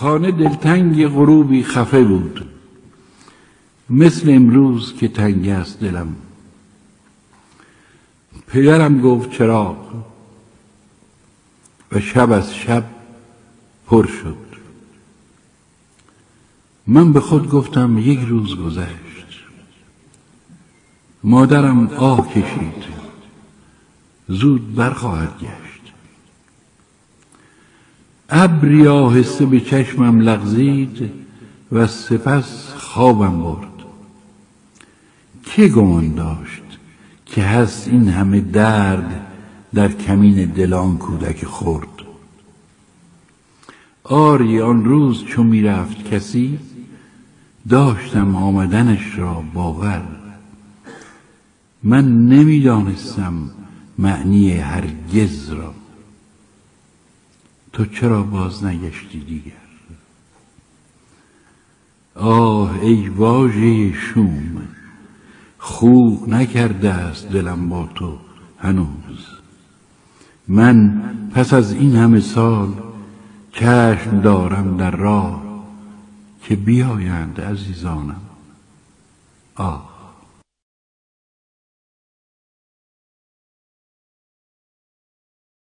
خانه دلتنگ غروبی خفه بود، مثل امروز که تنگ است دلم. پدرم گفت چراغ و شب از شب پر شد. من به خود گفتم یک روز گذشت. مادرم آه کشید، زود برخواهد گشت. ابری آهسته به چشمم لغزید و سپس خوابم برد. که گمان داشت که هست این همه درد در کمین دل آن کودک خرد؟ آری آن روز چو می رفت کسی، داشتم آمدنش را باور. من نمی دانستم معنی هرگز را. تو چرا باز نگشتی دیگر؟ آه ای واژه شوم، خو نکرده است دلم با تو هنوز. من پس از این همه سال چشم دارم در راه که بیایند عزیزانم. آه